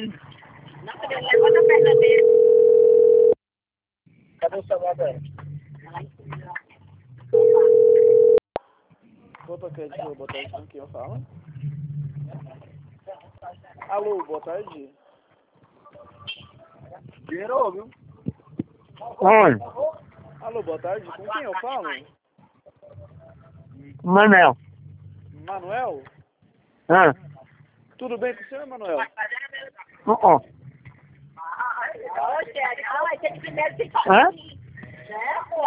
Não, ele levanta a perna dele. Cadê o celular dela? Boa tarde, boa tarde, com quem eu falo? Alô, boa tarde. Dinheiro, viu? Oi, Alô, boa tarde, com quem eu falo? Manel. Manuel? Ah, Tudo bem com o senhor, Manuel? ó. Ai, tem que primeiro se Hã? né?